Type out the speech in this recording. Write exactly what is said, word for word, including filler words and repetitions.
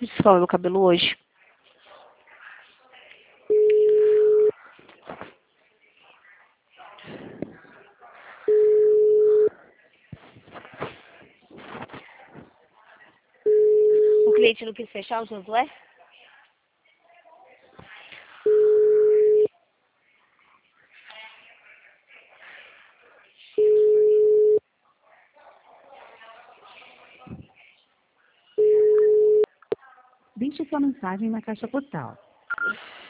escovar meu cabelo hoje. O cliente não quis fechar o Josué? Deixe sua mensagem na caixa postal.